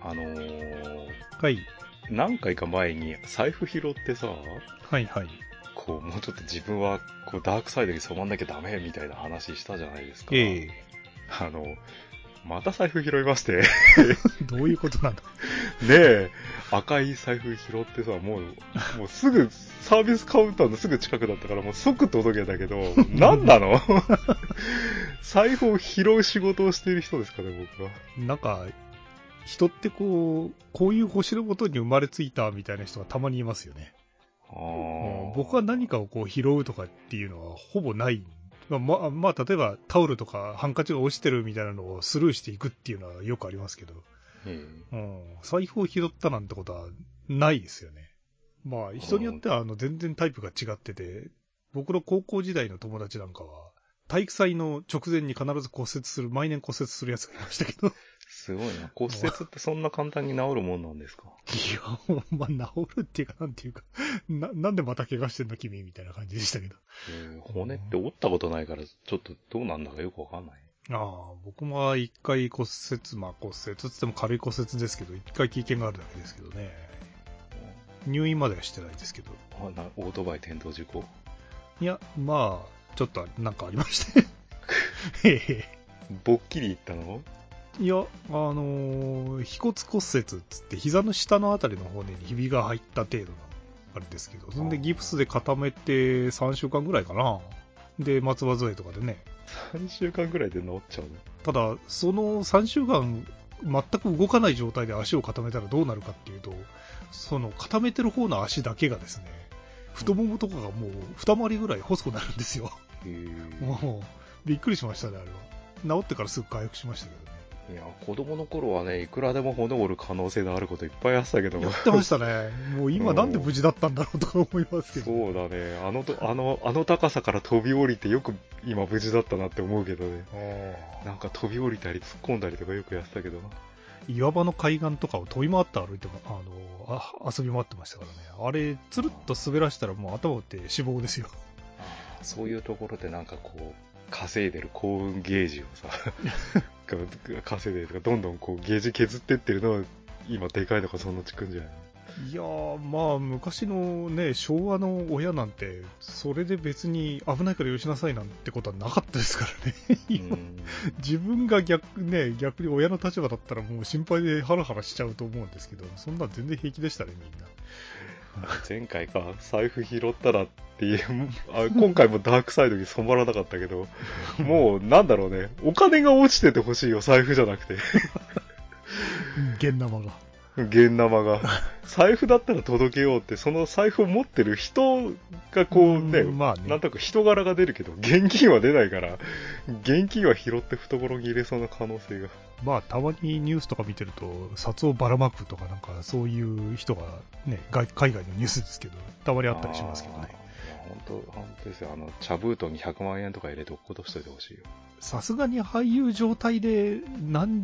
あのーはい。 何回か前に財布拾ってさ、 はいはい。 こう、もうちょっと自分は、こう、ダークサイドに染まんなきゃダメみたいな話したじゃないですか。 ええ。 あの、また財布拾いまして。 どういうことなんだ。 ねえ、赤い財布拾ってさ、もうすぐ、サービスカウンターのすぐ近くだったからもう即届けたけど、何なの財布を拾う仕事をしている人ですかね、僕は。 なんか、人ってこういう星のもとに生まれついたみたいな人がたまにいますよね。僕は何かをこう拾うとかっていうのはほぼない。まあ、例えばタオルとかハンカチが落ちてるみたいなのをスルーしていくっていうのはよくありますけど、財布を拾ったなんてことはないですよね。まあ、人によっては全然タイプが違ってて、僕の高校時代の友達なんかは、体育祭の直前に必ず毎年骨折するやつがいましたけど。 すごいな。骨折ってそんな簡単に治るもんなんですか？ いや、まあ、治るっていうか、なんていうか、なんでまた怪我してんの君みたいな感じでしたけど。 骨って折ったことないから、ちょっとどうなんだかよくわかんない。 僕も一回骨折つっても軽い骨折ですけど、一回経験があるだけですけどね。入院まではしてないですけど。 オートバイ転倒事故？ いや、まあ、ちょっとなんかありまして。 ぼっきりいったの？ いや、腓骨骨折っつって膝の下のあたりの骨にひびが入った程度のあれですけど、そんでギプスで固めて3週間ぐらいかな。で、松葉杖とかでね。 3週間ぐらいで治っちゃうの？ ただ、その3週間全く動かない状態で足を固めたらどうなるかっていうと、その固めてる方の足だけがですね、太ももとかがもう二回りぐらい細くなるんですよ。もう、びっくりしましたね、あれは。治ってからすぐ回復しましたけどね。 いや、子供の頃はね、いくらでも骨折る可能性のあることいっぱいあったけども。 やってましたね。もう今なんで無事だったんだろうとか思いますけど。 そうだね。あの高さから飛び降りてよく今無事だったなって思うけどね。なんか飛び降りたり突っ込んだりとかよくやってたけどな。 岩場の海岸とかを飛び回って歩いても、遊び回ってましたからね。あれ、つるっと滑らしたらもう頭打って死亡ですよ。 そういうところでなんかこう、稼いでる幸運ゲージをさ、稼いでるとか、どんどんこうゲージ削ってってるのは、今でかいとかそのうちくんじゃない？ いやー、まあ、昔のね、昭和の親なんて、それで別に危ないからよしなさいなんてことはなかったですからね。自分が逆に親の立場だったらもう心配でハラハラしちゃうと思うんですけど、そんな全然平気でしたね、みんな。 前回か、財布拾ったらっていう、今回もダークサイドに染まらなかったけど、もうなんだろうね、お金が落ちててほしいよ、財布じゃなくて。 現生が。 現生が。財布だったら届けようって、その財布を持ってる人がこうね、 まあね、 なんとなく人柄が出るけど、現金は出ないから、現金は拾って懐に入れそうな可能性が。 まあ、たまにニュースとか見てると、札をばらまくとかなんか、そういう人がね、海外のニュースですけど、たまにあったりしますけどね。 本当ですよ。茶封筒に100万円とか入れて落っことしといてほしいよ。 さすがにああいう状態で、もう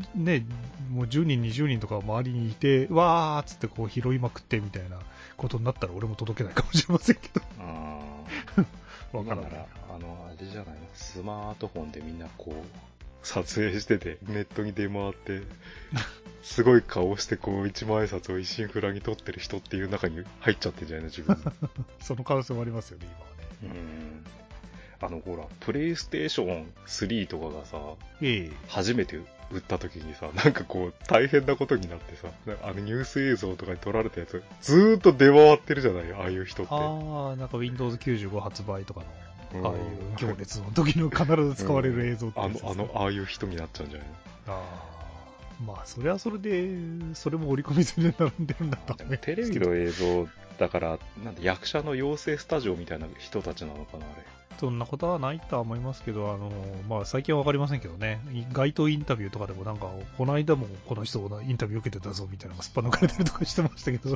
10人、20人とか周りにいて、わーっつってこう拾いまくってみたいなことになったら俺も届けないかもしれませんけど。わからない。 今なら、あれじゃないの、スマートフォンでみんなこう、撮影してて、ネットに出回って、すごい顔してこう、一万円札を一心不乱に撮ってる人っていう中に入っちゃってんじゃないの、自分。 その可能性もありますよね、今はね。 ほら、プレイステーション3とかがさ、初めて売った時にさ、なんかこう、大変なことになってさ、ニュース映像とかに撮られたやつ、ずーっと出回ってるじゃない、ああいう人って。 なんか Windows 95発売とかの、ああいう行列の時の必ず使われる映像ってやつですか、 ああいう人になっちゃうんじゃないの？ まあ、それはそれで、それも織り込み済みで並んでるんだとね。 テレビの映像だから、なんで役者の養成スタジオみたいな人たちなのかな、あれ。 そんなことはないとは思いますけど、まあ、最近はわかりませんけどね、街頭インタビューとかでもなんか、この間もこの人がインタビュー受けてたぞみたいなのがすっぱ抜かれたりとかしてましたけど。 だって、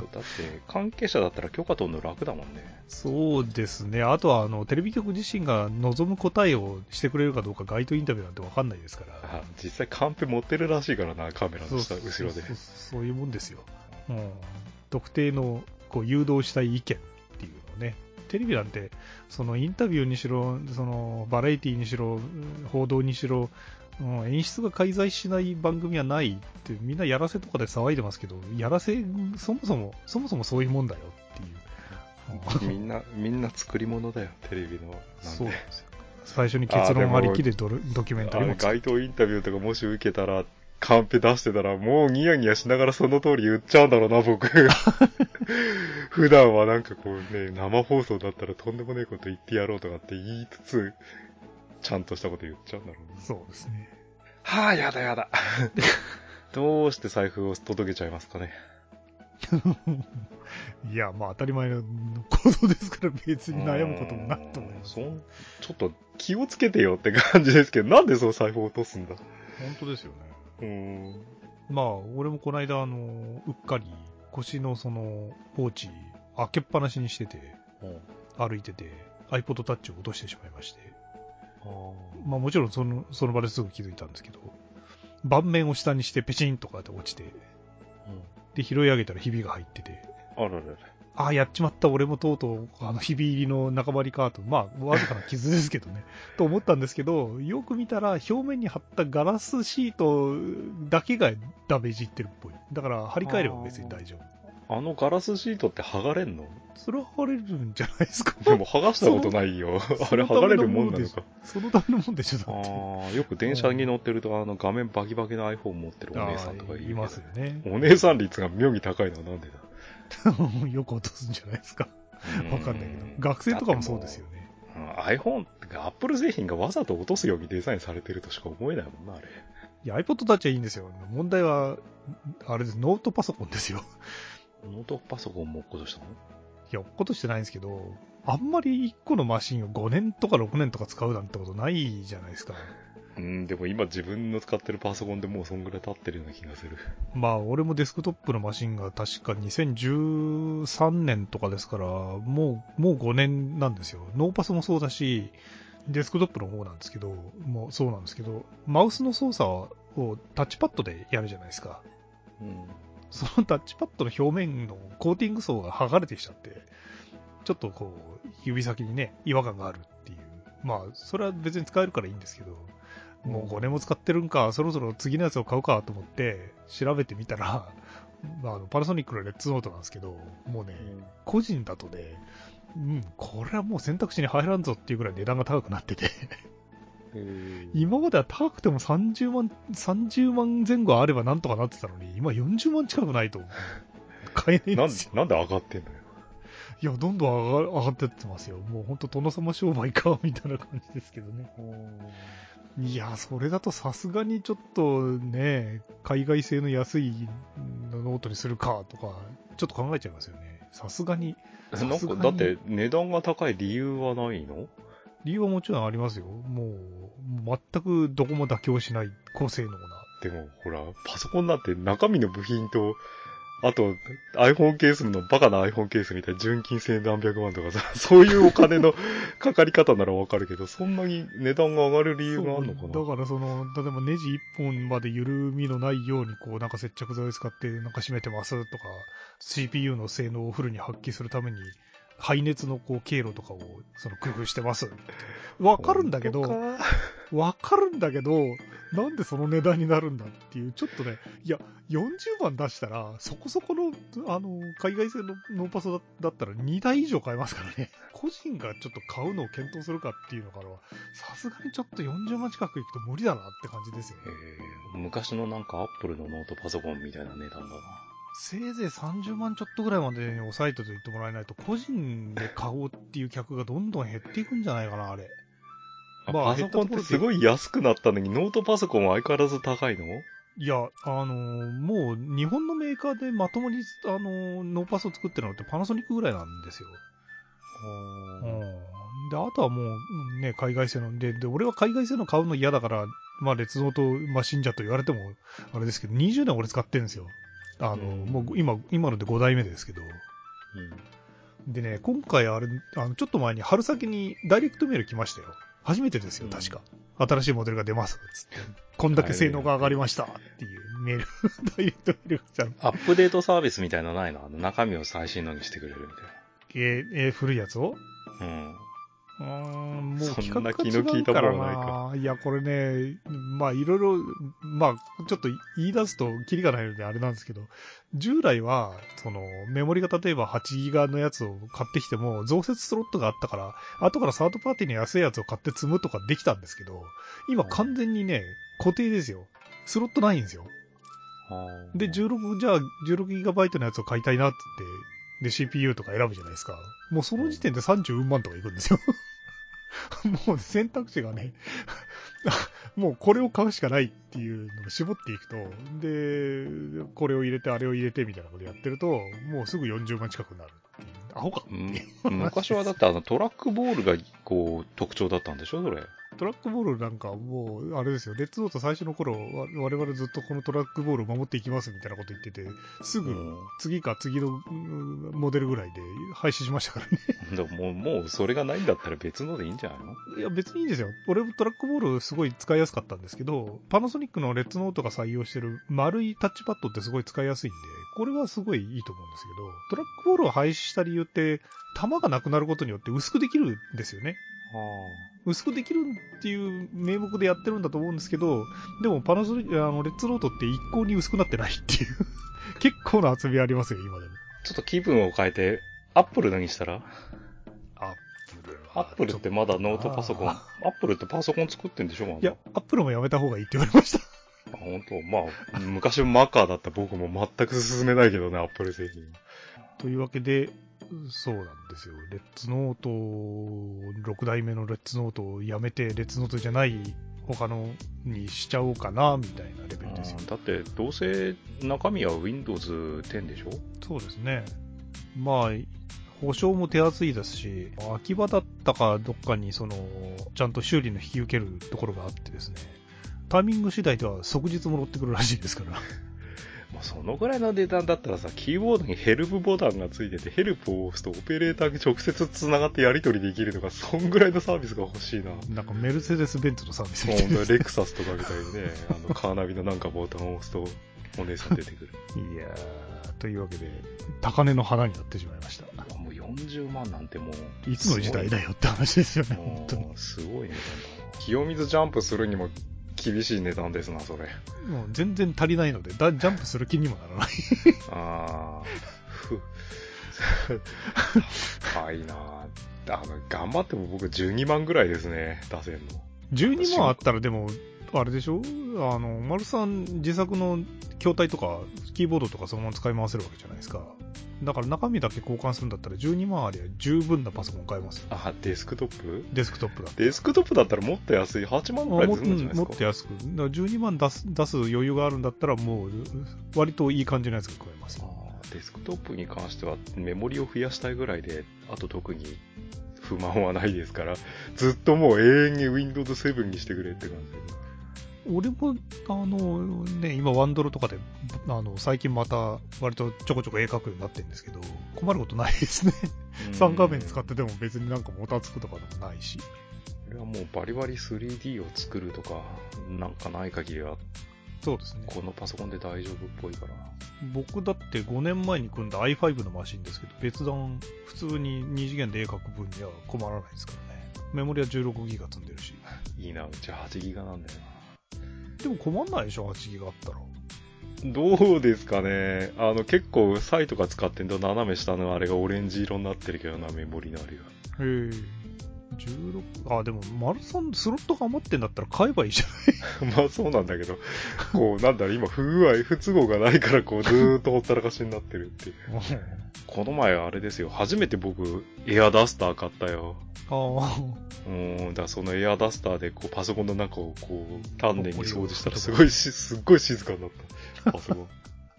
関係者だったら許可取るの楽だもんね。 そうですね。あとは、テレビ局自身が望む答えをしてくれるかどうか街頭インタビューなんてわかんないですから。 実際カンペ持ってるらしいからな、カメラの後ろで。 そういうもんですよ。特定のこう誘導したい意見っていうのをね。テレビなんて、そのインタビューにしろ、そのバラエティにしろ、報道にしろ、 演出が介在しない番組はないってみんなやらせとかで騒いでますけど、やらせそもそもそういうもんだよっていう。 みんな作り物だよ、テレビの。 そうですよ。最初に結論ありきでドキュメンタリーも作って。 街頭インタビューとかもし受けたら、カンペ出してたら、もうニヤニヤしながらその通り言っちゃうんだろうな、僕。普段はなんかこうね、生放送だったらとんでもねえこと言ってやろうとかって言いつつ、ちゃんとしたこと言っちゃうんだろうね。 そうですね。 はぁ、やだやだ。どうして財布を届けちゃいますかね。 いや、まあ当たり前の行動ですから別に悩むこともないと思います。 ちょっと気をつけてよって感じですけど、なんでそう財布を落とすんだ。 本当ですよね。まあ、俺もこの間、うっかり腰のそのポーチ開けっぱなしにしてて、歩いてて iPod Touch を落としてしまいまして。まあもちろんその場ですぐ気づいたんですけど、盤面を下にしてペチンとかって落ちて、で拾い上げたらひびが入ってて、やっちまった、俺もとうとうひび入りの仲間りかと、まあわずかな傷ですけどねと思ったんですけど、よく見たら表面に貼ったガラスシートだけがダメージいってるっぽい。だから張り替えれば別に大丈夫。 あのガラスシートって剥がれんの？ それは剥がれるんじゃないですか。 でも剥がしたことないよ。あれ剥がれるもんなのか。 そのためのもんでしょ、だって。 よく電車に乗ってると画面バキバキの iPhone 持ってるお姉さんとかいますよね。 お姉さん率が妙に高いのはなんでだよく落とすんじゃないですか。わかんないけど。学生とかもそうですよね。 iPhone、Apple 製品がわざと落とすようにデザインされてるとしか思えないもんな、あれ。 いや、iPod Touch はいいんですよ。問題は、あれです、ノートパソコンですよ。 ノートパソコンも落っことしたの？いや、落っことしてないんですけど、あんまり1個のマシンを5年とか6年とか使うなんてことないじゃないですか。 でも今自分の使ってるパソコンでもうそんぐらい経ってるような気がする。 まあ、俺もデスクトップのマシンが確か2013年とかですから、もう5年なんですよ。ノーパソもそうだし、デスクトップの方なんですけど、もうそうなんですけど、マウスの操作をタッチパッドでやるじゃないですか。そのタッチパッドの表面のコーティング層が剥がれてきちゃって、ちょっとこう、指先にね、違和感があるっていう。まあ、それは別に使えるからいいんですけど、もう5年も使ってるんか、そろそろ次のやつを買うかと思って調べてみたら、パナソニックのレッツノートなんですけど、もうね、個人だとね、これはもう選択肢に入らんぞっていうぐらい値段が高くなってて今までは高くても30万前後あればなんとかなってたのに、今40万近くないと買えないんですよ。 なんで上がってんのよ。 いや、どんどん上がってってますよ。もうほんと殿様商売か、みたいな感じですけどね。いや、それだとさすがにちょっとね、海外製の安いノートにするかとか、ちょっと考えちゃいますよね。さすがに。 なんか、だって値段が高い理由はないの？ 理由はもちろんありますよ。もう、全くどこも妥協しない高性能な。 でも、ほら、パソコンなんて中身の部品と、あと、iPhone ケースのバカな iPhone ケースみたいな純金1000何百万とかさ、そういうお金のかかり方ならわかるけど、そんなに値段が上がる理由があるのかな？ だから例えばネジ1本まで緩みのないようになんか接着剤を使ってなんか締めてますとか、CPU の性能をフルに発揮するために、排熱の経路とかを工夫してます。わかるんだけど、なんでその値段になるんだっていう、ちょっとね、いや、40万出したら、そこそこの、海外製のノーパソだったら2台以上買えますからね。個人がちょっと買うのを検討するかっていうのからは、さすがにちょっと40万近くいくと無理だなって感じですよね。 昔のなんかアップルのノートパソコンみたいな値段だな。 せいぜい30万ちょっとぐらいまでに抑えたと言ってもらえないと、個人で買おうっていう客がどんどん減っていくんじゃないかな、あれ。 パソコンってすごい安くなったのに、ノートパソコンは相変わらず高いの？ いや、もう日本のメーカーでまともに、ノーパソ作ってるのってパナソニックぐらいなんですよ。で、あとはもう、ね、海外製の。で、俺は海外製の買うの嫌だから、まあ、レッツノート、信者と言われても、あれですけど、20年俺使ってるんですよ。もう今ので5代目ですけど。でね、今回あれ、ちょっと前に春先にダイレクトメール来ましたよ。初めてですよ、確か。新しいモデルが出ます、つって。こんだけ性能が上がりました、っていうメール、ダイレクトメールが来たの。 アップデートサービスみたいなのないの？中身を最新のにしてくれるみたいな。 古いやつを？ もうそんな気の利いたものはないか。 いや、これね、まあいろいろ、まあちょっと言い出すとキリがないのであれなんですけど、従来は、メモリが例えば8ギガのやつを買ってきても、増設スロットがあったから、後からサードパーティーの安いやつを買って積むとかできたんですけど、今完全にね、固定ですよ。スロットないんですよ。で、じゃあ 16GB のやつを買いたいなって言って、で、CPU とか選ぶじゃないですか。もうその時点で30万とかいくんですよ。もう選択肢がね、もうこれを買うしかないっていうのを絞っていくと、で、これを入れて、あれを入れてみたいなことやってると、もうすぐ40万近くなるっていう。アホかっていう。 昔はだってトラックボールがこう特徴だったんでしょそれ。 トラックボールなんかもう、あれですよ、レッツノート最初の頃、我々ずっとこのトラックボールを守っていきますみたいなこと言ってて、すぐ次か次のモデルぐらいで廃止しましたからね。 でももうそれがないんだったら別のでいいんじゃないの？ いや別にいいんですよ。俺もトラックボールすごい使いやすかったんですけど、パナソニックのレッツノートが採用してる丸いタッチパッドってすごい使いやすいんで、これはすごいいいと思うんですけど、トラックボールを廃止した理由って、弾がなくなることによって薄くできるんですよね。薄くできるっていう名目でやってるんだと思うんですけど、でもパナソニック、レッツノートって一向に薄くなってないっていう結構な厚みありますよ、今でも。 ちょっと気分を変えて、アップル何したら？アップルってまだノートパソコン、アップルってパソコン作ってんでしょ？まだ。 いや、アップルもやめた方がいいって言われました。 本当まあ、昔マカーだった僕も全く進めないけどね、アップル製品。 というわけで、そうなんですよ。レッツノート、6代目のレッツノートをやめて、レッツノートじゃない他のにしちゃおうかな、みたいなレベルですよ。 だって、どうせ中身は Windows 10でしょ？ そうですね。まあ、保証も手厚いですし、秋葉だったかどっかにちゃんと修理の引き受けるところがあってですね、タイミング次第では即日戻ってくるらしいですから。 もうそのぐらいの値段だったらさ、キーボードにヘルプボタンがついてて、ヘルプを押すとオペレーターに直接繋がってやり取りできるとか、そんぐらいのサービスが欲しいな。 なんかメルセデス・ベンツのサービスみたいな、 レクサスとかみたいにね、カーナビのなんかボタンを押すと、お姉さん出てくる。 いやー、というわけで、高値の花になってしまいました。 もう40万なんてもう、 いつの時代だよって話ですよね、本当に。 すごい値段だな。清水ジャンプするにも厳しい値段ですな、それ。 もう全然足りないので、ジャンプする気にもならない。 高いな頑張っても僕12万ぐらいですね、出せんの。 12万あったらでも、あれでしょ？丸さん自作の筐体とか、キーボードとかそのまま使い回せるわけじゃないですか。だから中身だけ交換するんだったら12万ありゃ十分なパソコン買えますよ。 デスクトップ？ デスクトップだ。 デスクトップだったらもっと安い。8万ぐらいするんじゃないですか？ もっと安く。だから12万出す余裕があるんだったらもう、割といい感じのやつが買えますよ。 デスクトップに関してはメモリを増やしたいぐらいで、あと特に不満はないですから、ずっともう永遠に Windows 7にしてくれって感じで。 俺も、今ワンドロとかで、最近また割とちょこちょこ絵描くようになってるんですけど、困ることないですね。3画面使ってても別になんかもたつくとかでもないし。これはもうバリバリ 3D を作るとか、なんかない限りは、 そうですね。 このパソコンで大丈夫っぽいから。 僕だって5年前に組んだ i5 のマシンですけど、別段普通に2次元で絵描く分には困らないですからね。メモリは16ギガ積んでるし。 いいな、うち8ギガなんだよな。 でも困んないでしょ、8ギガあったら。 どうですかね。結構サイトが使ってんと斜め下のあれがオレンジ色になってるけどな、メモリのあれが。 へえ。16、でも、丸さんスロットが余ってんだったら買えばいいじゃないまあそうなんだけど、今不都合がないからずーっとほったらかしになってるっていう。この前あれですよ、初めて僕、エアダスター買ったよ。だからそのエアダスターでパソコンの中を丹念に掃除したらすっごい静かになった。パソコン。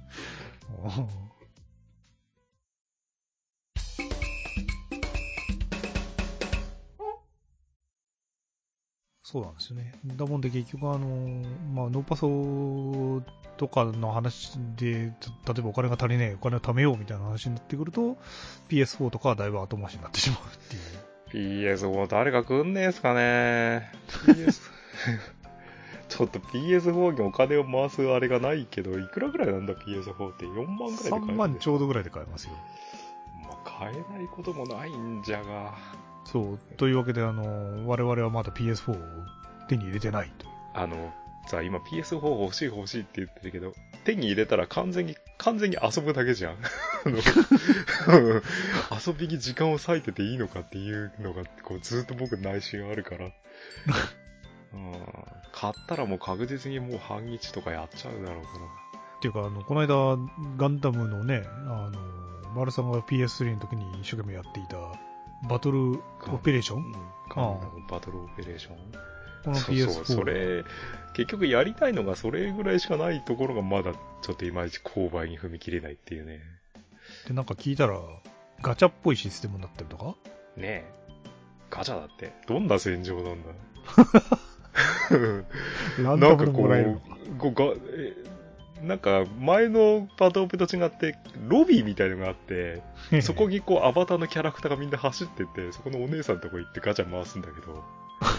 そうなんですよね。だもんで結局ノーパソとかの話で、例えばお金が足りねえ、お金を貯めようみたいな話になってくると、PS4 とかはだいぶ後回しになってしまうっていう。 PS4 誰か来んねえすかね。ちょっと PS4 にお金を回すあれがないけど、いくらぐらいなんだ PS4 って？ 4 万ぐらいで買える？ 3万ちょうどぐらいで買えますよ。 まあ、買えないこともないんじゃが。 そう、というわけで、我々はまだ PS4 を手に入れてないと。 さあ、今 PS4 欲しい欲しいって言ってるけど、手に入れたら完全に遊ぶだけじゃん。遊びに時間を割いてていいのかっていうのが、こうずっと僕内心あるから。買ったらもう確実にもう半日とかやっちゃうだろうから。 っていうか、この間、ガンダムのね、丸さんが PS3 の時に一生懸命やっていた、バトルオペレーション、 ガンダムバトルオペレーション、 この PS4。 そう、それ、結局やりたいのがそれぐらいしかないところがまだちょっといまいち購買に踏み切れないっていうね。 で、なんか聞いたら、ガチャっぽいシステムになってるとかねえ。ガチャだって。どんな戦場なんだなんかこう、なんか前のバトルオペと違ってロビーみたいのがあってそこにこうアバターのキャラクターがみんな走ってってそこのお姉さんのとこ行ってガチャ回すんだけど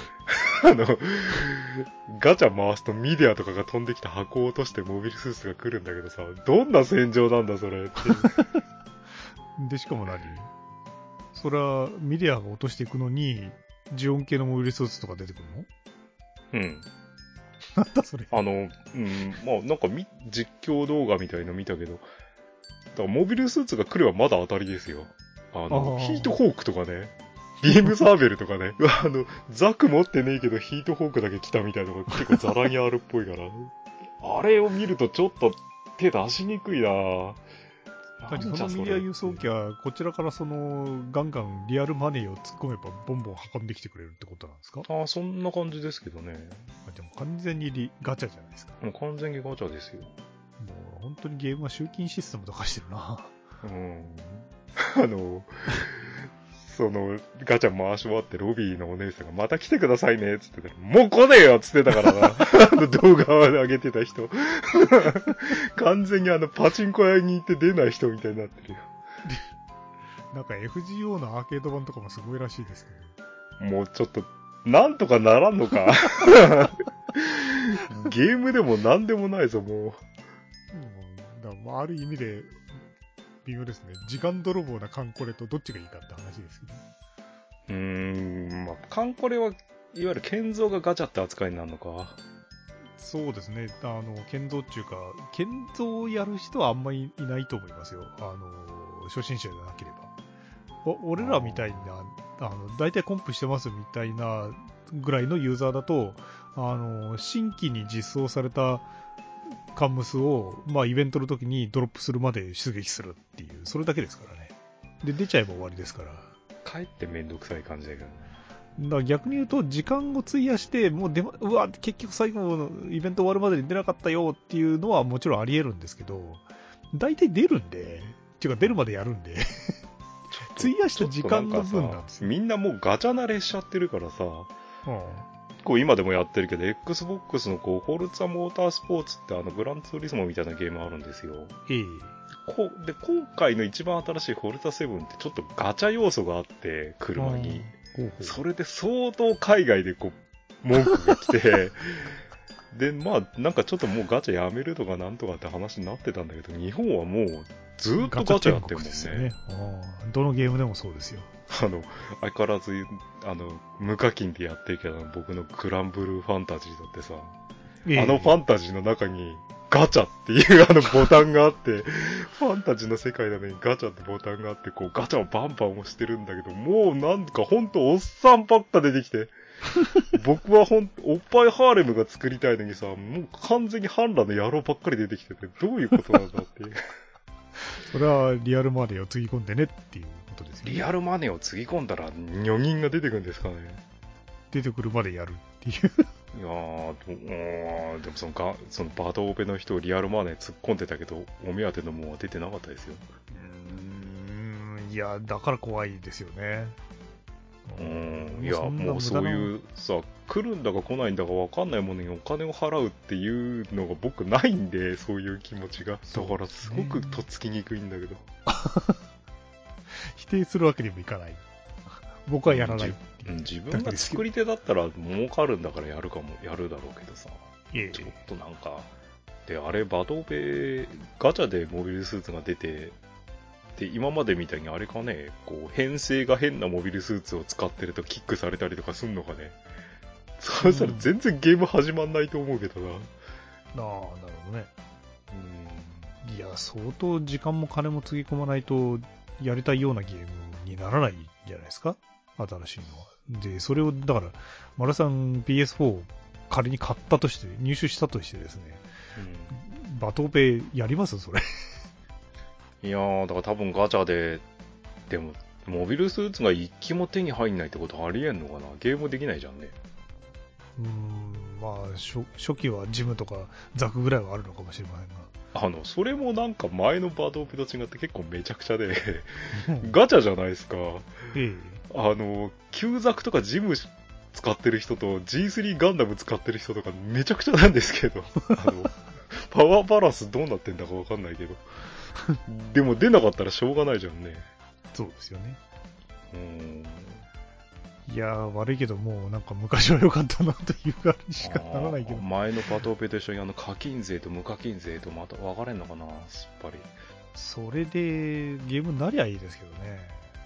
ガチャ回すとミディアとかが飛んできた箱を落としてモビルスーツが来るんだけどさ、どんな戦場なんだそれってで、しかもそれはミディアが落としていくのにジオン系のモビルスーツとか出てくるの？ うん。 なんだそれ。 まあなんか実況動画みたいの見たけど、だからモビルスーツが来ればまだ当たりですよ。ヒートホークとかね、ビームサーベルとかね、ザク持ってねえけどヒートホークだけ来たみたいなのが結構ザラにあるっぽいから、あれを見るとちょっと手出しにくいなぁ。 そのミディア輸送機はこちらからガンガンリアルマネーを突っ込めばボンボン運んできてくれるってことなんですか？ そんな感じですけどね。 でも完全にガチャじゃないですか。 もう完全にガチャですよ。 もう本当にゲームは集金システムとかしてるな。 ガチャ回し終わってロビーのお姉さんがまた来てくださいねっつってたら、もう来ねえよっつってたからな。動画を上げてた人。完全にパチンコ屋に行って出ない人みたいになってるよ。 なんか FGO のアーケード版とかもすごいらしいですけど。もうちょっと、なんとかならんのか。ゲームでもなんでもないぞ、もう。 ある意味で、微妙ですね。時間泥棒なカンコレとどっちがいいかって話ですけど。カンコレはいわゆる建造がガチャって扱いになるのか。 そうですね。建造っていうか、建造をやる人はあんまりいないと思いますよ。初心者じゃなければ。俺らみたいな、大体コンプしてますみたいなぐらいのユーザーだと、新規に実装されたカンムスを、イベントの時にドロップするまで出撃するっていう、それだけですからね。で、出ちゃえば終わりですから。 かえってめんどくさい感じだけどね。 だから逆に言うと、時間を費やして、もううわ、結局最後のイベント終わるまでに出なかったよっていうのはもちろんあり得るんですけど、大体出るんで、っていうか出るまでやるんで、費やした時間の分なんですよ。 みんなもうガチャ慣れしちゃってるからさ、こう今でもやってるけど、Xbox のフォルツァモータースポーツってグランツーリスモみたいなゲームあるんですよ。で、今回の一番新しいフォルツァ7ってちょっとガチャ要素があって、車に。それで相当海外で文句が来て、で、なんかちょっともうガチャやめるとかなんとかって話になってたんだけど、日本はもうずーっとガチャやってるもんね。 どのゲームでもそうですよ。 相変わらず、無課金でやってるけど、僕のグランブルーファンタジーだってさ、ファンタジーの中にガチャっていうボタンがあって、ファンタジーの世界なのにガチャってボタンがあって、ガチャをバンバン押してるんだけど、もうなんかほんとおっさんばっか出てきて、僕はおっぱいハーレムが作りたいのにさ、もう完全にハンラの野郎ばっかり出てきてて、どういうことなんだっていう。 それはリアルマネーをつぎ込んでねっていうことですよね。 リアルマネーをつぎ込んだら、女人が出てくるんですかね。 出てくるまでやるっていう。 いやー、でもそのバトオペの人リアルマネー突っ込んでたけど、お目当てのもんは出てなかったですよ。 いや、だから怖いですよね。 いや、もうそういうさ、来るんだか来ないんだか分かんないものにお金を払うっていうのが僕ないんで、そういう気持ちが。だからすごくとっつきにくいんだけど。 否定するわけにもいかない。僕はやらない。 自分が作り手だったら儲かるんだからやるだろうけどさ。ちょっとなんか、で、あれ、バトオペ、ガチャでモビルスーツが出て、 で、今までみたいにあれかね、こう、編成が変なモビルスーツを使ってるとキックされたりとかすんのかね。そうしたら全然ゲーム始まんないと思うけどな。 ああ、なるほどね。いや、相当時間も金もつぎ込まないと、やりたいようなゲームにならないんじゃないですか、新しいのは。で、それを、だから、丸さん PS4 を仮に買ったとして、入手したとしてですね、バトペやりますそれ。 いやー、だから多分ガチャで、でも、モビルスーツが一機も手に入んないってことありえんのかな。ゲームできないじゃんね。 まあ、初期はジムとかザクぐらいはあるのかもしれませんが。 それもなんか前のバドオペと違って結構めちゃくちゃで、ガチャじゃないですか。旧ザクとかジム使ってる人と G3 ガンダム使ってる人とかめちゃくちゃなんですけど、パワーバランスどうなってんだかわかんないけど。でも出なかったらしょうがないじゃんね。 そうですよね。いやー、悪いけど、もうなんか昔は良かったなという感じしかならないけど。 前のバトオペと一緒に課金税と無課金税とまた分かれんのかな、やっぱり。 それでゲームになりゃいいですけどね。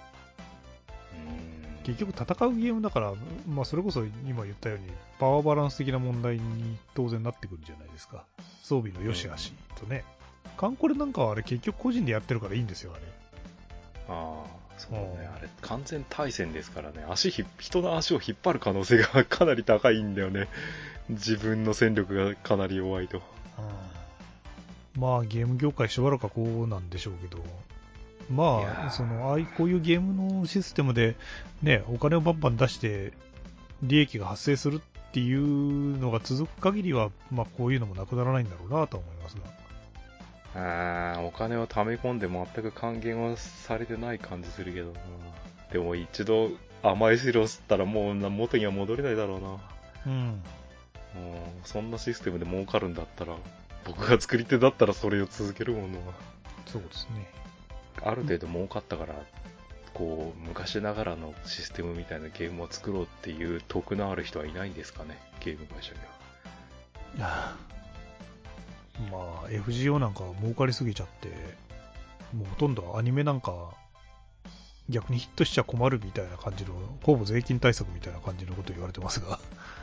結局戦うゲームだから、まあそれこそ今言ったようにパワーバランス的な問題に当然なってくるじゃないですか。装備の良し悪しとね。カンコレなんかはあれ結局個人でやってるからいいんですよ、あれ。 そうね、あれ完全対戦ですからね。人の足を引っ張る可能性がかなり高いんだよね。自分の戦力がかなり弱いと。 まあゲーム業界しばらくはこうなんでしょうけど、まあこういうゲームのシステムでね、お金をバンバン出して利益が発生するっていうのが続く限りは、まあこういうのもなくならないんだろうなと思いますが。お金を溜め込んで全く還元はされてない感じするけどな。でも一度甘い汁を吸ったらもう元には戻れないだろうな。そんなシステムで儲かるんだったら、僕が作り手だったらそれを続けるものは。 そうですね。 ある程度儲かったから、こう、昔ながらのシステムみたいなゲームを作ろうっていう得のある人はいないんですかね、ゲーム会社には。 まあ、FGO なんか儲かりすぎちゃって、もうほとんどアニメなんか逆にヒットしちゃ困るみたいな感じの、ほぼ税金対策みたいな感じのことを言われてますが。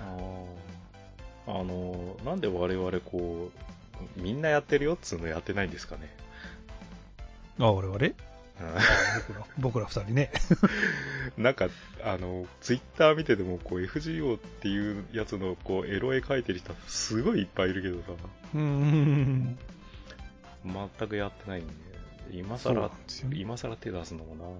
なんで我々こう、みんなやってるよっつうのやってないんですかね。 我々僕ら二人ね。 なんか、ツイッター見てても、こう、FGO っていうやつの、こう、エロ絵描いてる人、すごいいっぱいいるけどさ。全くやってないんで、今更手出すのもなーって。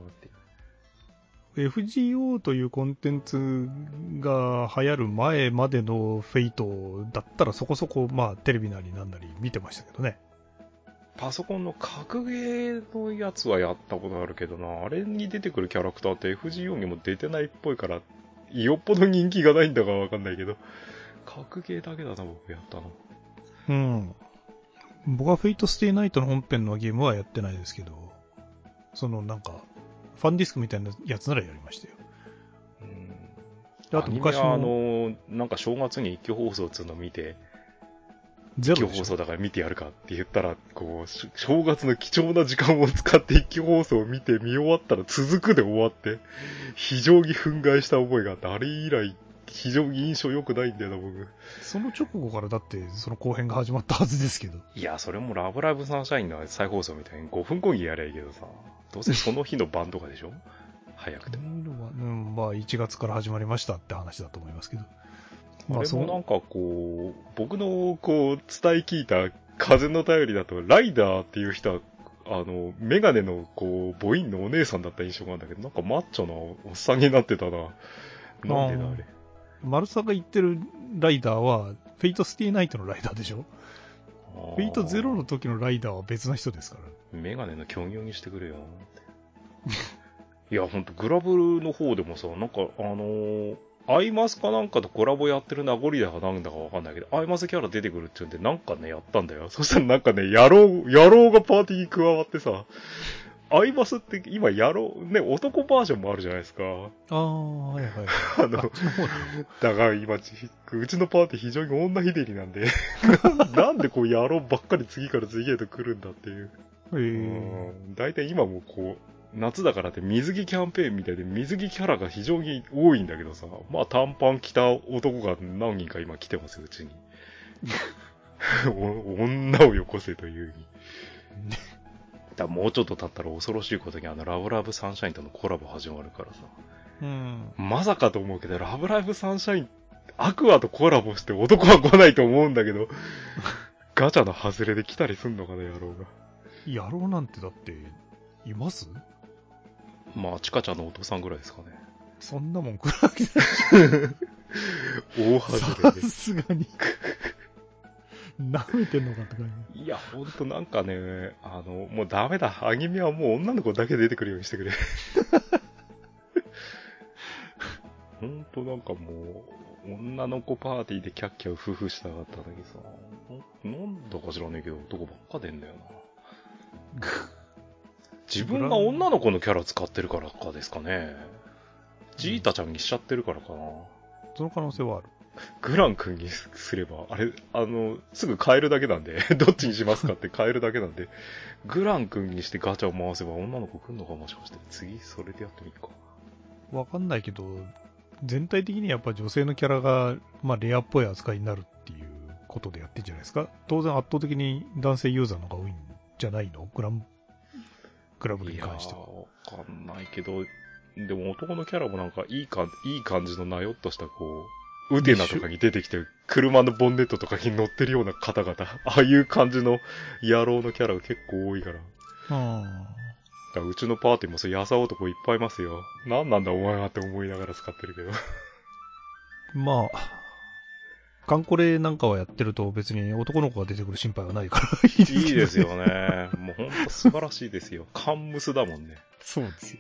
FGO というコンテンツが流行る前までのフェイトだったらそこそこ、まあ、テレビなりなんなり見てましたけどね。 パソコンの格ゲーのやつはやったことあるけどな、あれに出てくるキャラクターって FGO にも出てないっぽいから、よっぽど人気がないんだかわかんないけど、格ゲーだけだな、僕やったの。 僕はフェイトステイナイトの本編のゲームはやってないですけど、なんか、ファンディスクみたいなやつならやりましたよ。 あと昔のなんか正月に一挙放送っていうのを見て、一挙放送だから見てやるかって言ったら、こう、正月の貴重な時間を使って一挙放送を見終わったら続くで終わって、非常に憤慨した覚えがあって、あれ以来、非常に印象良くないんだよな、僕。 その直後からだって、その後編が始まったはずですけど。 いや、それもラブライブサンシャインの再放送みたいに5分講義やりゃいいけどさ、どうせその日の晩とかでしょ早くても。 まあ1月から始まりましたって話だと思いますけど。 あれもなんかこう、僕のこう、伝え聞いた風の便りだと、ライダーっていう人は、メガネのこう、母音のお姉さんだった印象があるんだけど、なんかマッチョなおっさんになってたな。なんでだあれ。 丸さんが言ってるライダーは、フェイトスティナイトのライダーでしょ？フェイトゼロの時のライダーは別な人ですから。 メガネの巨乳にしてくれよって。いや、ほんと、グラブの方でもさ、なんかアイマスかなんかとコラボやってる名残だかなんだかわかんないけど、アイマスキャラ出てくるって言うんで、なんかね、やったんだよ。そしたらなんかね、野郎がパーティーに加わってさ、アイマスって今ね、男バージョンもあるじゃないですか。 はいはい。 だから今、うちのパーティー非常に女ひでりなんで、なんでこう野郎ばっかり次から次へと来るんだっていう。 だいたい今もこう、夏だからって水着キャンペーンみたいで水着キャラが非常に多いんだけどさ、まあ短パン着た男が何人か今来てますよ、うちに。女をよこせというに。だもうちょっと経ったら恐ろしいことにラブライブサンシャインとのコラボ始まるからさ。まさかと思うけど、ラブライブサンシャイン、アクアとコラボして男は来ないと思うんだけど、ガチャの外れで来たりすんのかな、野郎が。 野郎なんてだって、います？ まあ、チカちゃんのお父さんぐらいですかね。 そんなもん来るわけない大外れで。 さすがに。舐めてんのかって感じ。いや、ほんとなんかね、もうダメだ。アニメはもう女の子だけ出てくるようにしてくれ。ほんとなんかもう、女の子パーティーでキャッキャウフフしたかったんだけどさ、なんだか知らねえけど男ばっか出んだよな。自分が女の子のキャラ使ってるからかですかね。ジータちゃんにしちゃってるからかな。 その可能性はある。 グラン君にすれば、あれ、すぐ変えるだけなんで、どっちにしますかって変えるだけなんで、グラン君にしてガチャを回せば女の子来んのかもしかして。次、それでやってみるか。 わかんないけど、全体的にやっぱ女性のキャラが、まあ、レアっぽい扱いになるっていうことでやってんじゃないですか。当然圧倒的に男性ユーザーの方が多いんじゃないの？クラブに関しては。 わかんないけど、でも男のキャラもなんかいい感じのなよっとしたこう、ウテナとかに出てきて、車のボンネットとかに乗ってるような方々、ああいう感じの野郎のキャラが結構多いから。だからうちのパーティーもそうやさ男いっぱいいますよ。なんなんだお前はって思いながら使ってるけど。 まあ、カンコレなんかはやってると別に男の子が出てくる心配はないからいいですよね。もうほんと素晴らしいですよ。カンムスだもんね。 そうですよ。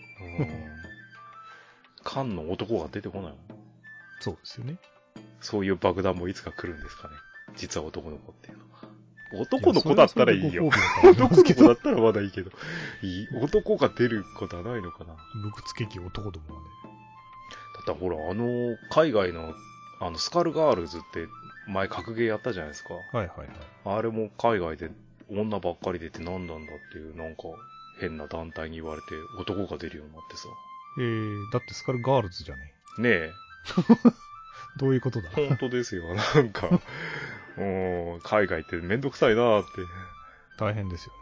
カンの男が出てこないもん。 そうですよね。 そういう爆弾もいつか来るんですかね。実は男の子っていうのは。男の子だったらいいよ。男の子だったらまだいいけど。男が出ることはないのかな。 無屈激男どもはね。 だってほら、海外の、スカルガールズって前格ゲーやったじゃないですか。 はいはいはい。 あれも海外で女ばっかり出て何なんだっていうなんか変な団体に言われて男が出るようになってさ。 だってスカルガールズじゃねえ。ねえ。 どういうことだ？ 本当ですよ。なんか、海外ってめんどくさいなーって。 大変ですよね。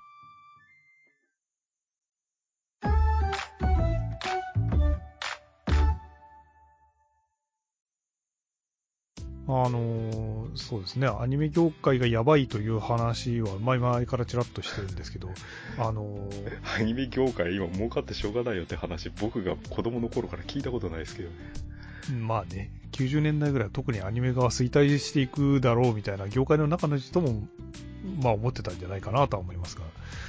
そうですね、アニメ業界がやばいという話は前々からちらっとしてるんですけど、 アニメ業界今儲かってしょうがないよって話、僕が子供の頃から聞いたことないですけどね。 まあね、90年代ぐらいは特にアニメが衰退していくだろうみたいな業界の中の人も、まあ思ってたんじゃないかなとは思いますが、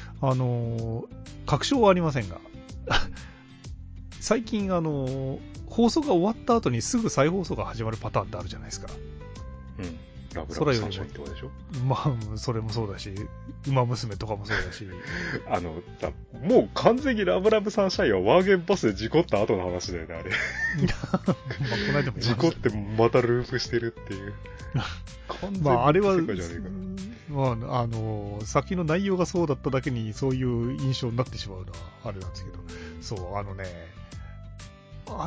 確証はありませんが、最近放送が終わった後にすぐ再放送が始まるパターンってあるじゃないですか。 うん。ラブラブサンシャインってことでしょ？ まあ、それもそうだし、馬娘とかもそうだし。 もう完全にラブラブサンシャインはワーゲンバスで事故った後の話だよね、あれ。 まあ、この間も事故ってまたループしてるっていう。 まあ、あれは、まあ、先の内容がそうだっただけにそういう印象になってしまうのはあれなんですけど、そう、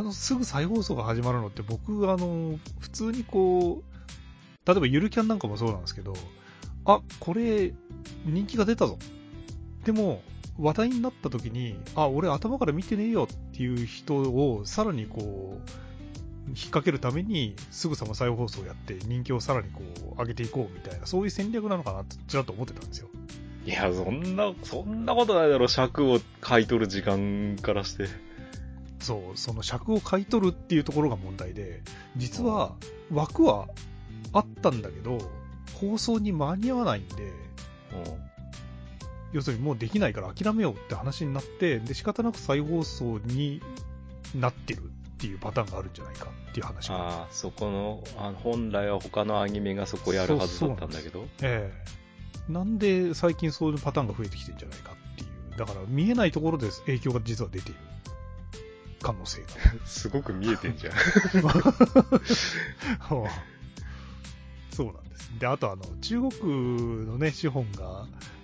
すぐ再放送が始まるのって僕、普通にこう、例えばゆるキャンなんかもそうなんですけど、あ、これ、人気が出たぞ。でも、話題になった時に、あ、俺頭から見てねえよっていう人をさらにこう、引っ掛けるために、すぐさま再放送をやって、人気をさらにこう、上げていこうみたいな、そういう戦略なのかなって、ちらっと思ってたんですよ。 いや、そんなことないだろ、尺を買い取る時間からして。 そう、その尺を買い取るっていうところが問題で、実は枠はあったんだけど、放送に間に合わないんで、要するにもうできないから諦めようって話になって、で、仕方なく再放送になってるっていうパターンがあるんじゃないかっていう話が。 ああ、そこの、本来は他のアニメがそこやるはずだったんだけど。 なんで最近そういうパターンが増えてきてるんじゃないかっていう。だから見えないところで影響が実は出ている可能性が。 すごく見えてんじゃん。 そうなんです。で、あと中国のね、資本が、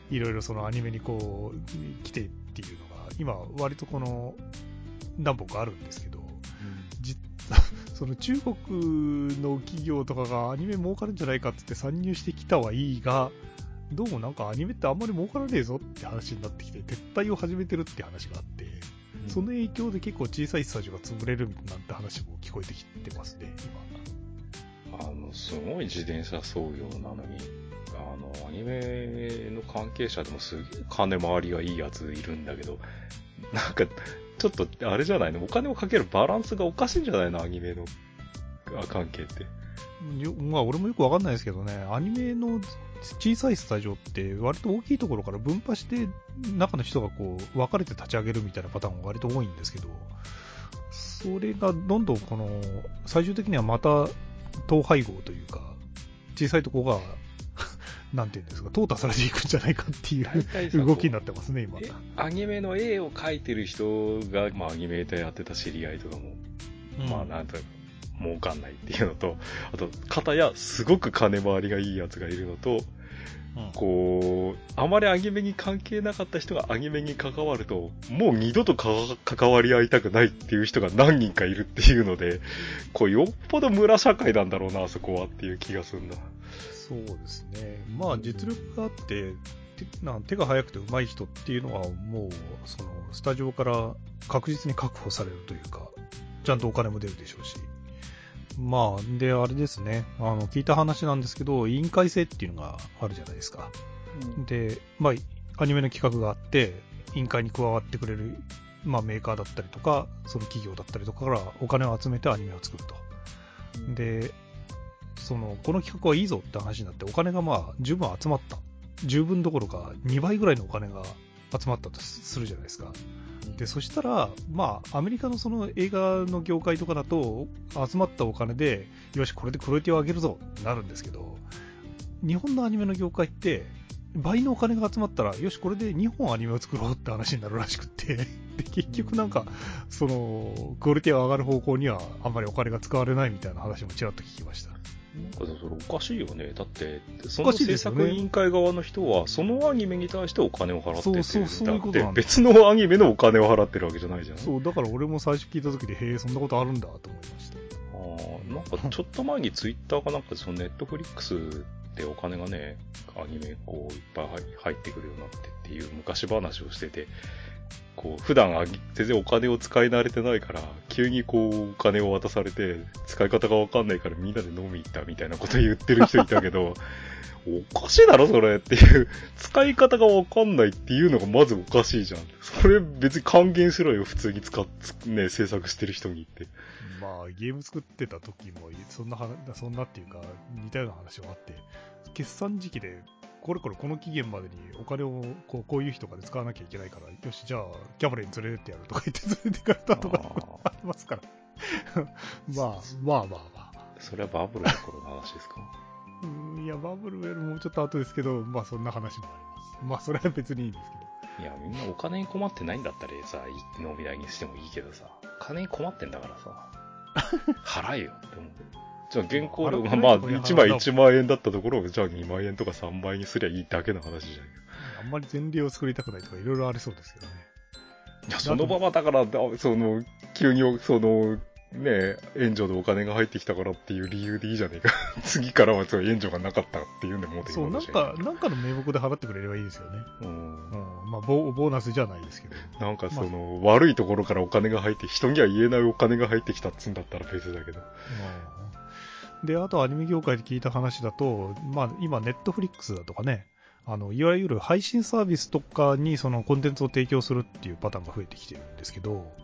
いろいろそのアニメにこう、来てっていうのが、今、割とこの、何本かあるんですけど、その中国の企業とかがアニメ儲かるんじゃないかって言って参入してきたはいいが、どうもなんかアニメってあんまり儲からねえぞって話になってきて、撤退を始めてるって話があって、その影響で結構小さいスタジオが潰れるなんて話も聞こえてきてますね、 今。すごい自転車操業なのに、アニメの関係者でもすげえ金回りがいいやついるんだけど、なんか、ちょっと、あれじゃないの？お金をかけるバランスがおかしいんじゃないの？アニメの関係って。 まあ、俺もよくわかんないですけどね、アニメの小さいスタジオって割と大きいところから分派して中の人がこう分かれて立ち上げるみたいなパターンが割と多いんですけど、それがどんどんこの最終的にはまた統廃合というか小さいところがなんていうんですか、淘汰されていくんじゃないかっていう動きになってますね、今。 アニメの絵を描いてる人が、まあ、アニメーターやってた知り合いとかも、まあ、なんとなく儲かんないっていうのと、あと、片やすごく金回りがいいやつがいるのと、こう、あまりアニメに関係なかった人がアニメに関わると、もう二度と関わり合いたくないっていう人が何人かいるっていうので、こう、よっぽど村社会なんだろうな、あそこはっていう気がするんだ。 そうですね。まあ実力があって手が速くて上手い人っていうのはもうそのスタジオから確実に確保されるというか、ちゃんとお金も出るでしょうし。まあであれですね。聞いた話なんですけど、委員会制っていうのがあるじゃないですか。で、まあアニメの企画があって委員会に加わってくれるまあメーカーだったりとか、その企業だったりとかからお金を集めてアニメを作ると。で。この企画はいいぞって話になってお金がまあ十分集まった。十分どころか2倍ぐらいのお金が集まったとするじゃないですか。で、そしたら、まあ、アメリカのその映画の業界とかだと、集まったお金で、よし、これでクオリティを上げるぞってなるんですけど、日本のアニメの業界って、倍のお金が集まったら、よし、これで2本アニメを作ろうって話になるらしくって、で、結局なんか、クオリティが上がる方向には、あんまりお金が使われないみたいな話もちらっと聞きました。 なんかそれおかしいよね。だって、その制作委員会側の人は、そのアニメに対してお金を払ってて、 そういうことなんだって別のアニメのお金を払ってるわけじゃないじゃん。 そう、だから俺も最初聞いた時で、へえ、そんなことあるんだと思いました。 なんかちょっと前にツイッターかなんかで、そのネットフリックスでお金がね、アニメこういっぱい入ってくるようになってっていう昔話をしてて、こう、普段全然お金を使い慣れてないから、急にこう、お金を渡されて、使い方がわかんないからみんなで飲み行ったみたいなこと言ってる人いたけど、おかしいだろそれっていう、使い方がわかんないっていうのがまずおかしいじゃん。それ別に還元しろよ、普通にね、制作してる人にって。 まあ、ゲーム作ってた時も、そんなっていうか、似たような話はあって、決算時期で、この期限までにお金をこういう人がで使わなきゃいけないから、よし、じゃあ、キャバレーに連れてってやるとか言って連れてかれたとかありますから。まあ。 それはバブルの頃の話ですか？ いや、バブルよりもうちょっと後ですけど、まあそんな話もあります。まあそれは別にいいんですけど。いや、みんなお金に困ってないんだったらさ、飲み代にしてもいいけどさ、金に困ってんだからさ、払えよって思う。じゃあ原稿料がまあ1枚1万円だったところをじゃあ2万円とか3万円にすりゃいいだけの話じゃん。 あんまり前例を作りたくないとかいろいろありそうですけどね。 いや、そのままだから、急にね、援助でお金が入ってきたからっていう理由でいいじゃねえか。次からは援助がなかったっていうんでもうそう、なんかの名目で払ってくれればいいですよね。まあボーナスじゃないですけど。 なんか悪いところからお金が入って、人には言えないお金が入ってきたっつんだったら別だけど。 で、あとアニメ業界で聞いた話だと、まあ今ネットフリックスだとかね、いわゆる配信サービスとかにそのコンテンツを提供するっていうパターンが増えてきてるんですけど、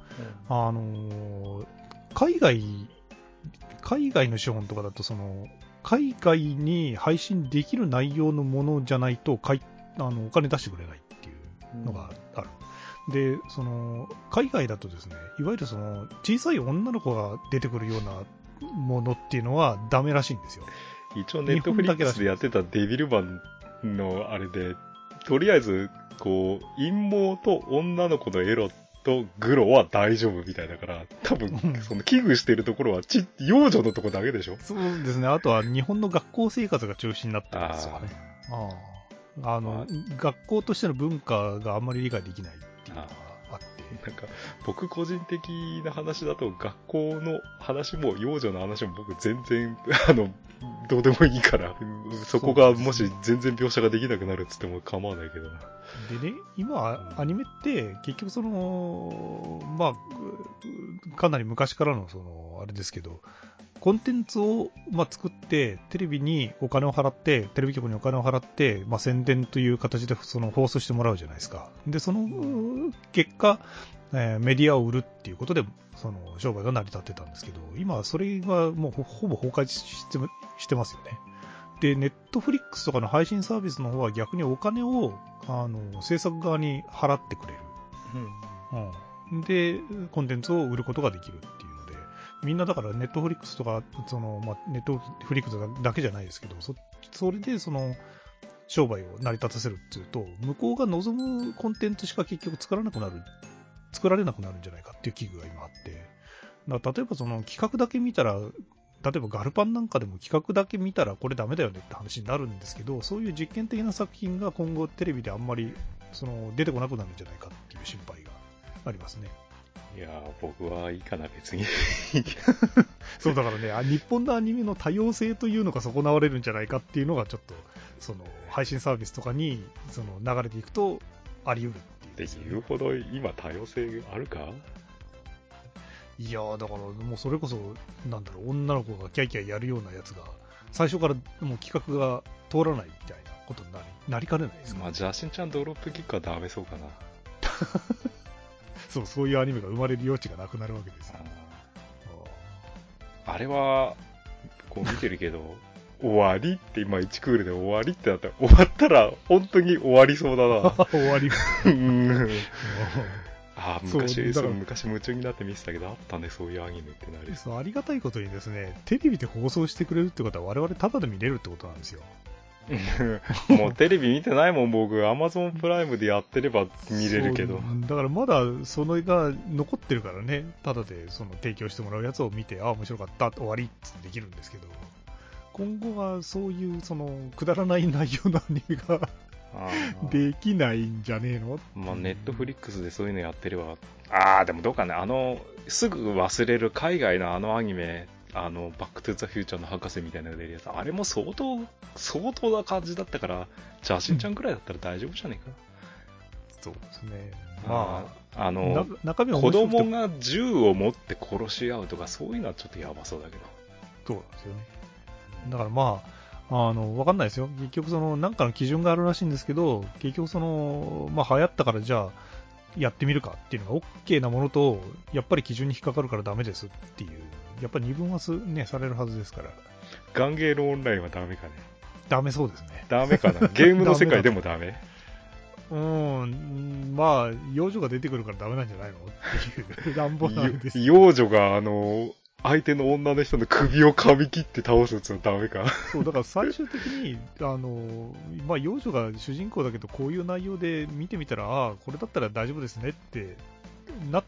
海外の資本とかだと海外に配信できる内容のものじゃないとお金出してくれないっていうのがある。で、海外だとですね、いわゆる小さい女の子が出てくるようなものっていうのはダメらしいんですよ。 一応ネットフリックスでやってたデビルマンのあれで、とりあえず、こう、陰謀と女の子のエロとグロは大丈夫みたいだから、多分、危惧してるところは幼女のとこだけでしょ？ そうですね。あとは日本の学校生活が中心になってるんですよね。 学校としての文化があんまり理解できないっていうのがあって。 なんか、僕個人的な話だと、学校の話も幼女の話も僕全然、どうでもいいから、そこがもし全然描写ができなくなるっつっても構わないけどな。 でね、今、アニメって結局まあ、かなり昔からのあれですけど、コンテンツを、作って、テレビにお金を払って、テレビ局にお金を払って、宣伝という形で放送してもらうじゃないですか。で、その結果、メディアを売るっていうことで、商売が成り立ってたんですけど、今それがもうほぼ崩壊してますよね。で、ネットフリックスとかの配信サービスの方は逆にお金を、制作側に払ってくれる。で、コンテンツを売ることができるっていうので、みんなだからネットフリックスとか、ネットフリックスだけじゃないですけど、それで商売を成り立たせるっていうと、向こうが望むコンテンツしか結局作られなくなるんじゃないかっていう危惧が今あって、だから例えば企画だけ見たら、例えばガルパンなんかでも企画だけ見たらこれダメだよねって話になるんですけど、そういう実験的な作品が今後テレビであんまり出てこなくなるんじゃないかっていう心配がありますね。 いやー、僕はいいかな、別に。 そうだからね、日本のアニメの多様性というのが損なわれるんじゃないかっていうのがちょっと、配信サービスとかに流れていくとあり得るっていう、 っていうほど今多様性あるか？ いやー、だからもうそれこそ、女の子がキャイキャイやるようなやつが、最初からもう企画が通らないみたいなことになりかねないですか、 じゃあしんちゃんドロップキックはダメそうかな。 そういうアニメが生まれる余地がなくなるわけですよ。 あれは、こう見てるけど、終わりって今1クールで終わりってなったら、終わったら本当に終わりそうだな。 終わり昔夢中になって見てたけど、あったね、そういうアニメってなり。 ありがたいことにですね、テレビで放送してくれるってことは我々タダで見れるってことなんですよ。 もうテレビ見てないもん、僕。アマゾンプライムでやってれば見れるけど。 だからまだそれが残ってるからね、タダで提供してもらうやつを見て、面白かった、終わりってできるんですけど、今後はそういうくだらない内容のアニメができないんじゃねえの？ ネットフリックスでそういうのやってれば、でもどうかね、すぐ忘れる海外のアニメ、バックトゥザフューチャーの博士みたいなのが出るやつ、あれも相当な感じだったから、じゃあしんちゃんくらいだったら大丈夫じゃねえか。 そうですね。 中身は子供が銃を持って殺し合うとか、そういうのはちょっとやばそうだけど。 そうなんですよね。だからわかんないですよ。結局なんかの基準があるらしいんですけど、結局流行ったからじゃあ、やってみるかっていうのが OK なものと、やっぱり基準に引っかかるからダメですっていう、やっぱり二分はされるはずですから。 ガンゲールオンラインはダメかね。 ダメそうですね。 ダメかな。ゲームの世界でもダメ幼女が出てくるからダメなんじゃないのっていう乱暴なんです。 幼女が相手の女の人の首を噛み切って倒すってのはダメか。 そう、だから最終的に、幼女が主人公だけど、こういう内容で見てみたら、これだったら大丈夫ですねってなって、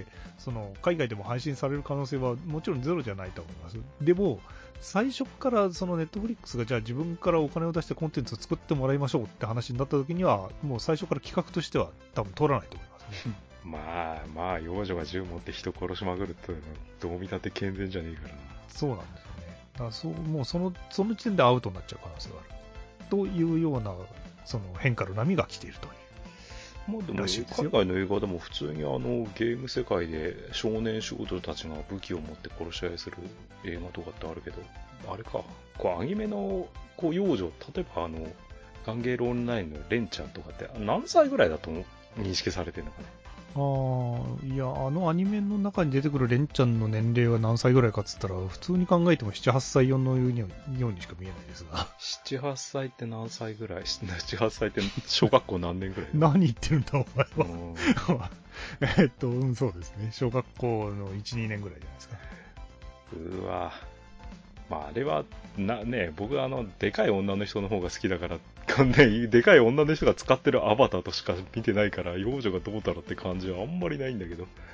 海外でも配信される可能性はもちろんゼロじゃないと思います。でも、最初からネットフリックスがじゃあ自分からお金を出してコンテンツを作ってもらいましょうって話になった時には、もう最初から企画としては多分通らないと思いますね。 幼女が銃持って人殺しまくるっていうのはどう見たって健全じゃねえからな。 そうなんですよね。だからもうその時点でアウトになっちゃう可能性がある。というような、変化の波が来ているという。 でも海外の映画でも普通にゲーム世界で少年少女たちが武器を持って殺し合いする映画とかってあるけど、あれか、アニメの幼女、例えばガンゲールオンラインのレンちゃんとかって何歳ぐらいだと認識されてるのかね。 いや、アニメの中に出てくるレンちゃんの年齢は何歳ぐらいかっつったら、普通に考えても7、8歳用のようにしか見えないですが。 7、8歳って何歳ぐらい ?7、8歳って小学校何年ぐらい何言ってるんだ、お前は。そうですね。小学校の1、2年ぐらいじゃないですか。 うわあれは、僕はでかい女の人の方が好きだから、でかい女の人が使ってるアバターとしか見てないから、幼女がどうだろうって感じはあんまりないんだ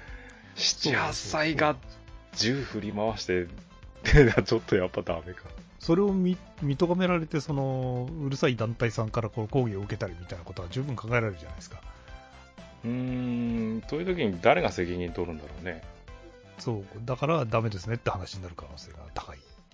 けど、7、8歳が銃振り回して、ちょっとやっぱダメか。 それを認められて、うるさい団体さんからこう抗議を受けたりみたいなことは十分考えられるじゃないですか。 という時に誰が責任取るんだろうね。 そう、だからダメですねって話になる可能性が高い。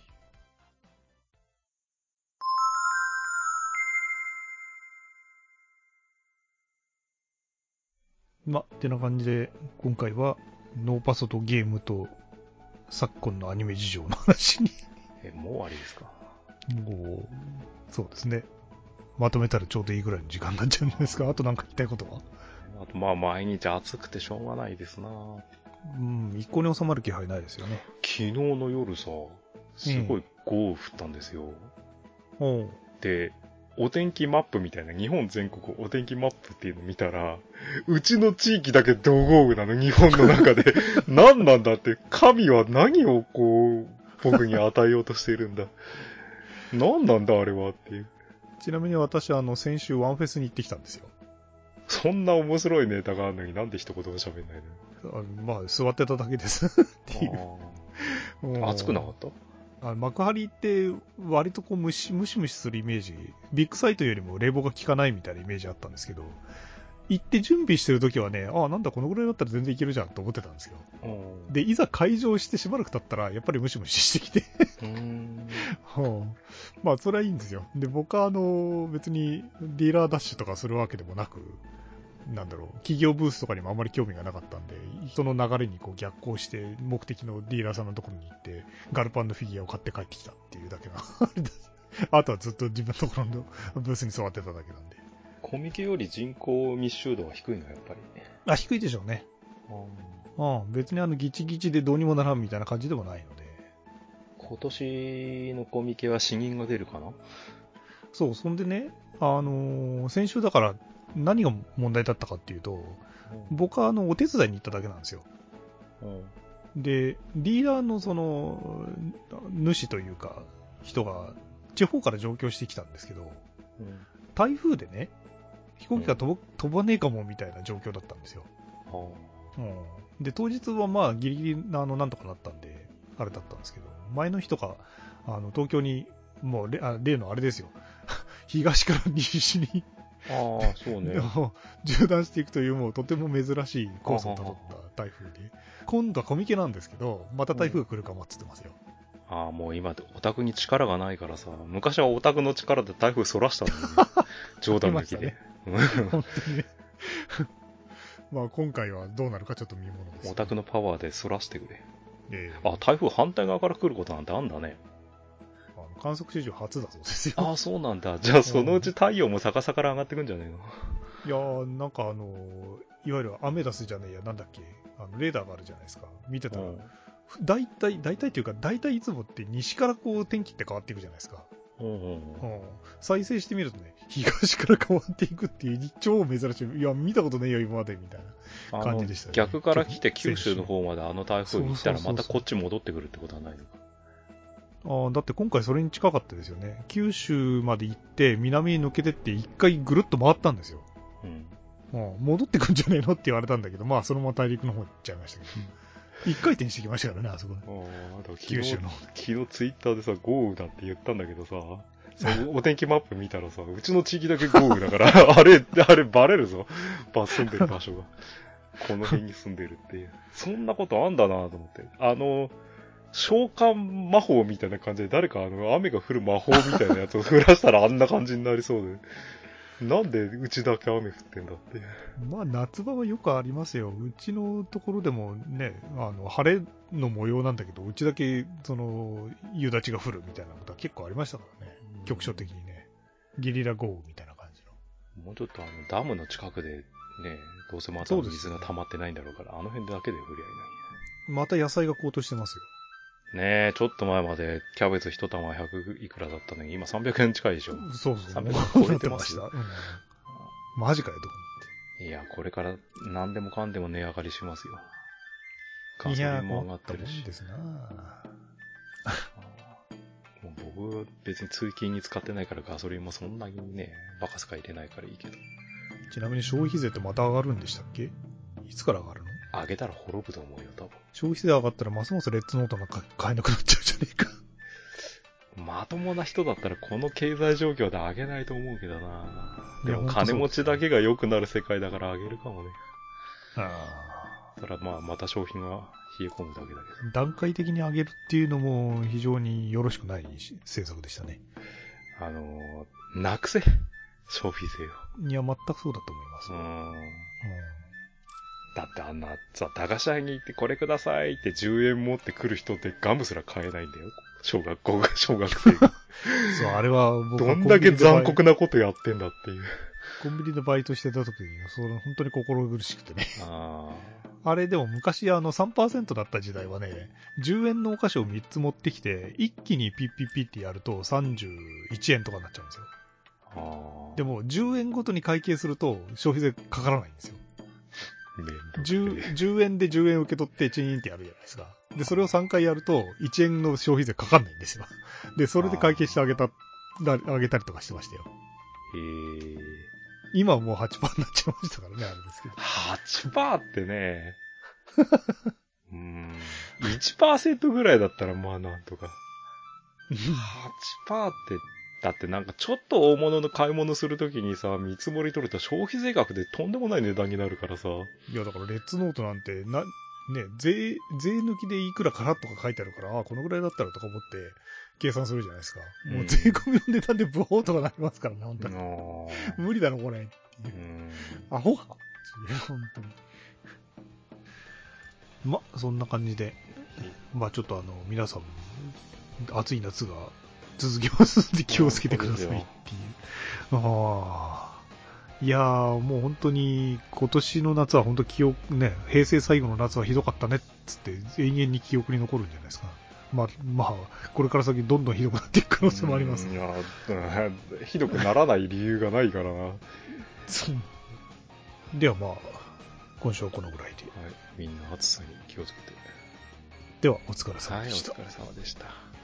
ってな感じで、今回はノーパソとゲームと昨今のアニメ事情の話にもう終わりですか。 もう、そうですね。まとめたらちょうどいいぐらいの時間になっちゃうんじゃないですか。あとなんか言いたいことは？ あと毎日暑くてしょうがないですな。 一向に収まる気配ないですよね。 昨日の夜さ、すごい豪雨降ったんですよ。で、お天気マップみたいな、日本全国お天気マップっていうの見たら、うちの地域だけ同豪雨なの、日本の中で。何なんだって、神は何を僕に与えようとしているんだ。何なんだあれはっていう。 ちなみに私先週ワンフェスに行ってきたんですよ。 そんな面白いネタがあるのになんで一言も喋んないの？座ってただけですっていう。 暑くなかった？ 幕張って割とムシムシするイメージ、ビッグサイトよりも冷房が効かないみたいなイメージあったんですけど、行って準備してるときはね、なんだこのぐらいだったら全然いけるじゃんと思ってたんですよ。で、いざ会場してしばらく経ったらやっぱりムシムシしてきてそれはいいんですよ。で、僕は別にディーラーダッシュとかするわけでもなく、企業ブースとかにもあんまり興味がなかったんで、その流れに逆行して目的のディーラーさんのところに行って、ガルパンのフィギュアを買って帰ってきたっていうだけなあとはずっと自分のところのブースに座ってただけなんで。 コミケより人口密集度は低いの、やっぱり。 低いでしょうね。別にギチギチでどうにもならんみたいな感じでもないので。 今年のコミケは死人が出るかな？ そう、そんでね、先週だから何が問題だったかっていうと、僕はお手伝いに行っただけなんですよ。で、リーダーの主というか、人が地方から上京してきたんですけど、台風でね、飛行機が飛ばねえかもみたいな状況だったんですよ。で、当日はギリギリなんとかなったんで、あれだったんですけど、前の日とか、東京に、もう例のあれですよ。東から西にそうね。 縦断していくというもうとても珍しいコースをたどった台風で、今度はコミケなんですけど、また台風が来るかもっつってますよ。 もう今、オタクに力がないからさ、昔はオタクの力で台風そらしたのに、ね、冗談抜きで。 本当にね。今回はどうなるかちょっと見ものです、ね。 オタクのパワーでそらしてくれ。台風反対側から来ることなんてあんだね。 観測史上初だそうですよ。 そうなんだ。じゃあそのうち太陽も逆さから上がってくんじゃねえの？ いやー、いわゆるアメダスじゃねえや、なんだっけ、レーダーがあるじゃないですか。見てたら、大体というか、大体いつもって西から天気って変わっていくじゃないですか。再生してみるとね、東から変わっていくっていう超珍しい。いや、見たことねえよ、今まで、みたいな感じでしたね。 逆から来て九州の方まで台風行ったらまたこっち戻ってくるってことはないのか？ だって今回それに近かったですよね。九州まで行って、南に抜けてって一回ぐるっと回ったんですよ。戻ってくんじゃねえのって言われたんだけど、そのまま大陸の方行っちゃいましたけど。一回転してきましたからね、あそこ。九州の。 昨日ツイッターでさ、豪雨だって言ったんだけどさ、そのお天気マップ見たらさ、うちの地域だけ豪雨だから、あれバレるぞ。住んでる場所が。この辺に住んでるっていう。そんなことあんだなと思って。召喚魔法みたいな感じで誰か雨が降る魔法みたいなやつを降らしたらあんな感じになりそうで。なんでうちだけ雨降ってんだっていう。 夏場はよくありますよ。うちのところでもね、晴れの模様なんだけど、うちだけ、夕立が降るみたいなことは結構ありましたからね。局所的にね。ゲリラ豪雨みたいな感じの。 もうちょっとダムの近くでね、どうせまた水が溜まってないんだろうから、あの辺だけで降りゃいいのに。また野菜が高騰してますよ。 ねえ、ちょっと前までキャベツ一玉100いくらだったのに、今300円近いでしょ。 そう。 300円超えてますよ。 マジかよ、と思って。いや、これから何でもかんでも値上がりしますよ。ガソリンも上がってるし。 ですなもう僕は別に通勤に使ってないからガソリンもそんなにね、バカすか入れないからいいけど。 ちなみに消費税ってまた上がるんでしたっけ？いつから上がるの？ 上げたら滅ぶと思うよ、多分。 消費税上がったらますますレッツノートなんか買えなくなっちゃうじゃねえか。 まともな人だったらこの経済状況で上げないと思うけどな。でも金持ちだけが良くなる世界だから上げるかもね。それはまあまた商品が冷え込むだけだけど。 段階的に上げるっていうのも非常によろしくない政策でしたね。 なくせ消費税を。 いや、全くそうだと思います。 だってあんなさ、駄菓子屋に行ってこれくださいって10円持ってくる人ってガムすら買えないんだよ。小学生が。そう、 あれは僕はどんだけ残酷なことやってんだっていう。 コンビニでバイトしてた時に、それ本当に心苦しくてね。あれでも昔3% だった時代はね、10円のお菓子を3つ持ってきて、一気にピッピッピッってやると31円とかになっちゃうんですよ。でも10円ごとに会計すると消費税かからないんですよ。10円で10円受け取ってチーンってやるじゃないですか。で、それを3回やると1円の消費税かかんないんですよ。で、それで会計してあげたりとかしてましたよ。今はもう 8% になっちゃいましたからね、あれですけど。 8% ってね。1% ぐらいだったらまあなんとか。8% って、だってなんかちょっと大物の買い物するときにさ、見積もり取ると消費税額でとんでもない値段になるからさ。 いやだからレッツノートなんて税抜きでいくらからとか書いてあるから、このぐらいだったらとか思って計算するじゃないですか。もう税込みの値段でブホーとかなりますからね、本当に。無理だろこれっていう。アホかっていう、本当に。そんな感じで、ちょっと皆さん、暑い夏が続きますので気をつけてくださいっていう。いやー、もう本当に今年の夏は本当平成最後の夏はひどかったねっつって永遠に記憶に残るんじゃないですか。これから先どんどんひどくなっていく可能性もあります、ね。 いや、ひどくならない理由がないからな。 では今週はこのぐらいで。 はい、みんな暑さに気をつけて。 では、お疲れ様でした。 はい、お疲れ様でした。